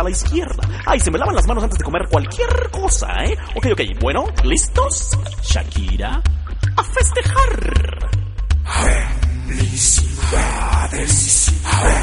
a la izquierda. Ay, se me lavan las manos antes de comer cualquier cosa, ¿eh? Ok, bueno, ¿listos? Shakira, a festejar. Felicidades.